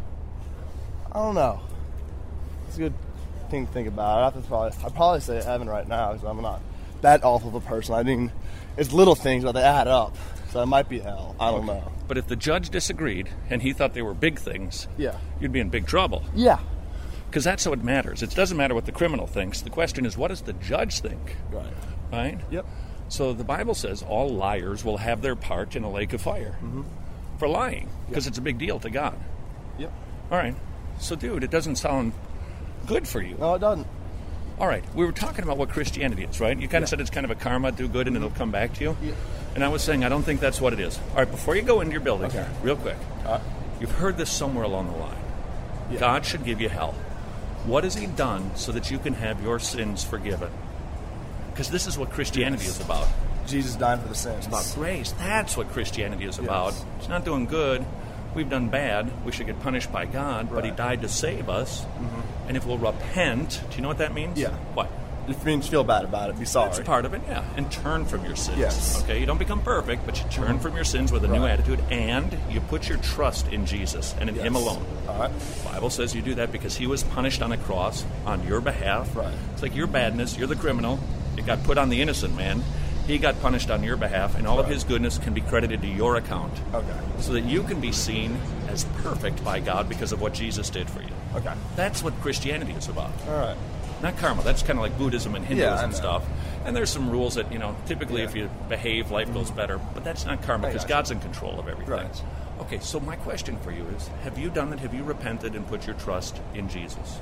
I don't know. It's a good thing to think about. I have to probably, I'd probably say heaven right now because I'm not that awful of a person. I mean, it's little things, but they add up. So it might be hell. I don't Okay. know. But if the judge disagreed and he thought they were big things, Yeah. you'd be in big trouble. Yeah. Because that's what matters. It doesn't matter what the criminal thinks. The question is, what does the judge think? Right. Right? Yep. So the Bible says all liars will have their part in a lake of fire Mm-hmm. for lying, because it's a big deal to God. Yep. All right. So, dude, it doesn't sound good for you. No, it doesn't. All right. We were talking about what Christianity is, right? You kind of Yeah. said it's kind of a karma, do good, and it'll come back to you. Yeah. And I was saying I don't think that's what it is. All right, before you go into your building, Okay. real quick, Uh, you've heard this somewhere along the line. Yeah. God should give you hell. What has he done so that you can have your sins forgiven? Because this is what Christianity Yes. is about. Jesus died for the sins. It's about grace. That's what Christianity is about. Yes. It's not doing good. We've done bad. We should get punished by God, but he Right. died to save us. And if we'll repent, do you know what that means? Yeah. What? It means feel bad about it. Be sorry. That's a part of it, yeah. And turn from your sins. Yes. Okay, you don't become perfect, but you turn from your sins with a new Right. attitude, and you put your trust in Jesus and in him Yes. alone. All right. The Bible says you do that because he was punished on a cross on your behalf. Right. It's like your badness, you're the criminal. It got put on the innocent man. He got punished on your behalf, and all of Right. his goodness can be credited to your account. Okay. So that you can be seen as perfect by God because of what Jesus did for you. Okay. That's what Christianity is about. All right. Not karma. That's kind of like Buddhism and Hinduism Yeah, I and know. stuff. And there's some rules that, you know, typically Yeah. if you behave, life goes better. But that's not karma I because gotcha. God's in control of everything. Right. Okay, so my question for you is, have you done it? Have you repented and put your trust in Jesus?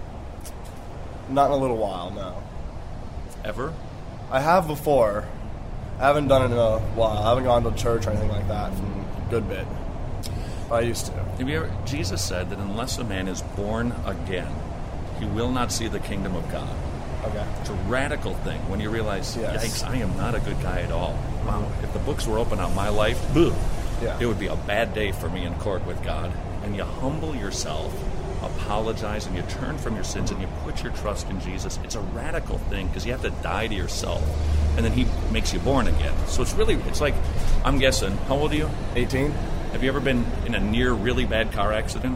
Not in a little while, no. Ever? I have before. I haven't done it in a while. I haven't gone to church or anything like that for a good bit. But I used to. Have you ever, Jesus said that unless a man is born again, he will not see the kingdom of God. Okay. It's a radical thing when you realize, Yes. yikes, I am not a good guy at all. Wow, if the books were open on my life, ugh, Yeah. it would be a bad day for me in court with God. And you humble yourself, apologize, and you turn from your sins and you put your trust in Jesus. It's a radical thing because you have to die to yourself. And then he makes you born again. So it's really, it's like, I'm guessing, how old are you? eighteen. Have you ever been in a near really bad car accident?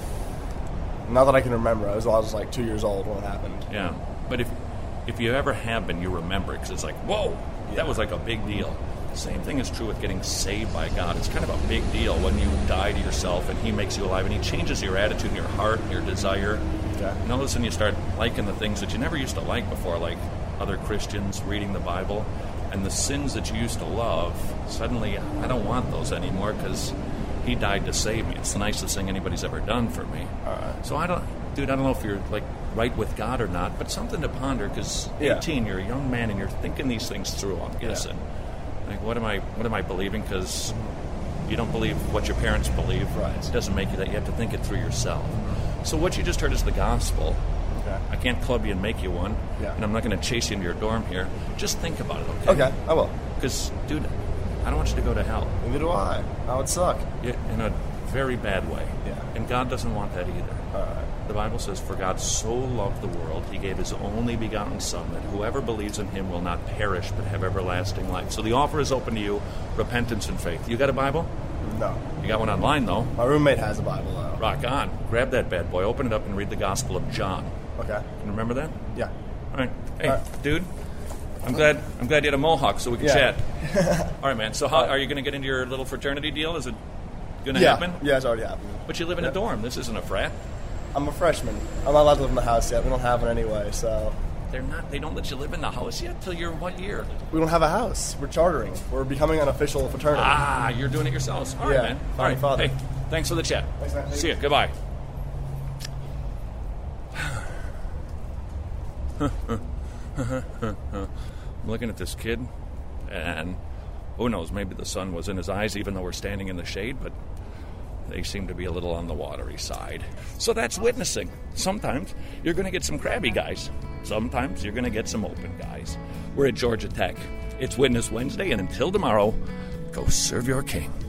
Not that I can remember. I was, I was like two years old when it happened. Yeah, but if if you ever have been, you remember it because it's like, whoa, that was like a big deal. Same thing is true with getting saved by God. It's kind of a big deal when you die to yourself and he makes you alive and he changes your attitude and your heart and your desire. Okay. And all of a sudden you start liking the things that you never used to like before, like other Christians, reading the Bible. And the sins that you used to love, suddenly I don't want those anymore because he died to save me. It's the nicest thing anybody's ever done for me. All right. So I don't, dude, I don't know if you're like right with God or not, but something to ponder because Yeah. eighteen, you're a young man and you're thinking these things through, I'm guessing. Like, what am I, what am I believing? Because you don't believe what your parents believe. Right. It doesn't make you that. You have to think it through yourself. So what you just heard is the gospel. Okay. I can't club you and make you one. Yeah. And I'm not going to chase you into your dorm here. Just think about it, okay? Okay, I will. Because, dude, I don't want you to go to hell. Neither do I. That would suck. Yeah, in a very bad way. Yeah. And God doesn't want that either. All right. The Bible says, for God so loved the world, he gave his only begotten Son, that whoever believes in him will not perish, but have everlasting life. So the offer is open to you, repentance and faith. You got a Bible? No. You got one online, though. My roommate has a Bible, though. Rock on. Grab that bad boy, open it up, and read the Gospel of John. Okay. Can you remember that? Yeah. All right. Hey, All right. dude, I'm glad I'm glad you had a mohawk so we can Yeah. chat. All right, man. So how, are you going to get into your little fraternity deal? Is it going to Yeah. happen? Yeah, it's already happened. But you live in a Yeah. dorm. This isn't a frat. I'm a freshman. I'm not allowed to live in the house yet. We don't have one anyway, so. They're not. They don't let you live in the house yet till you're what year? We don't have a house. We're chartering. We're becoming an official fraternity. Ah, you're doing it yourselves. All right, Yeah, man. All founding right. father. Hey, thanks for the chat. Thanks, man. See you. Goodbye. I'm looking at this kid, and who knows, maybe the sun was in his eyes even though we're standing in the shade, but they seem to be a little on the watery side. So that's witnessing. Sometimes you're going to get some crabby guys. Sometimes you're going to get some open guys. We're at Georgia Tech. It's Witness Wednesday, and until tomorrow, go serve your king.